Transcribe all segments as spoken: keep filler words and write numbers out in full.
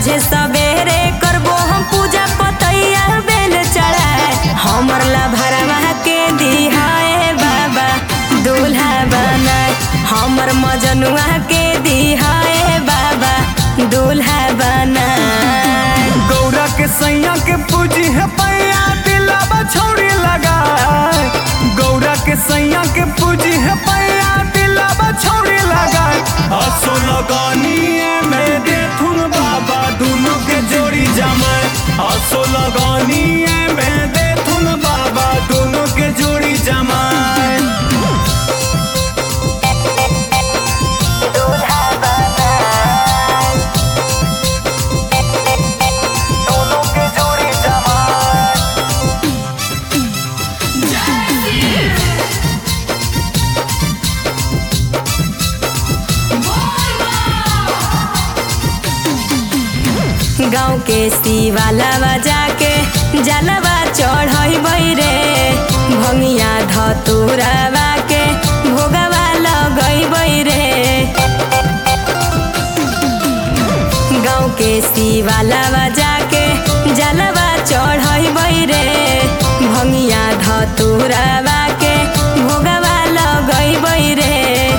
साझे सवेरे करबो हम पूजा पतैया बेल चढ़ाए। हमर ला भरवा के दिहाए बाबा दूल्हा बनाए। हमर मजनुआ के दिहाए बाबा दूल्हा बनाए। गौरा के सैया के पूजी है पैया दिलावा छौड़ी लगाए। गौरा के सैया के पूजी है पैया दिलावा छौड़ी लगाए। असो लगानिए में देखुन बाबा दोनों के जोड़ी जमाए। असो लगानिए में देखुन बाबा दोनों के जोड़ी जमाए। गाँव के शिवालावा जाके जलवा चढ़ई रे। भंगिया धतुरावा के भोगवा लगई रे। गाँव के शिवालावा जाके जलवा चढ़ई रे। भंगिया धतुरावा के भोगवा लगई रे।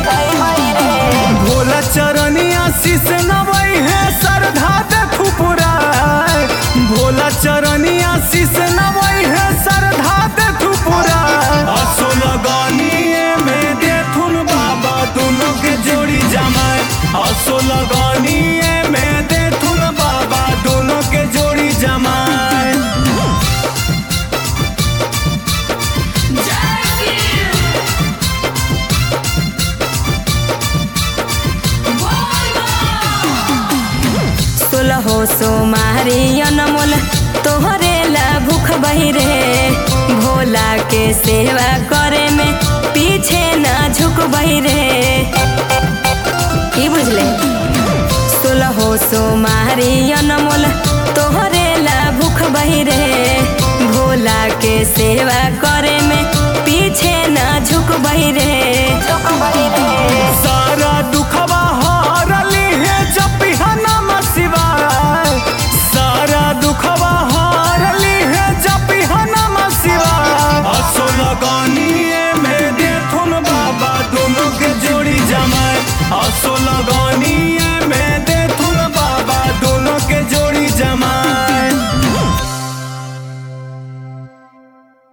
भोला चरनिया शीश नवई है श्रद्धा देखू पुराए। भोला चरनिया शीश नवई है श्रद्धा देखू पुराए। असो लगानिए में देखुन बाबा दोनों के जोड़ी जमाए। असो लगानिए में देखुन बाबा दोनों के जोड़ी जमाए। सोलहो सोमारी अनमोल तोहरे ला भूख बही रे। भोला के सेवा करे में पीछे ना झुक बही रे। की बुझले सोलहो सोमारी अनमोल तोहरे ला भूख बही रे। भोला के सेवा करे में पीछे ना झुक बही रे।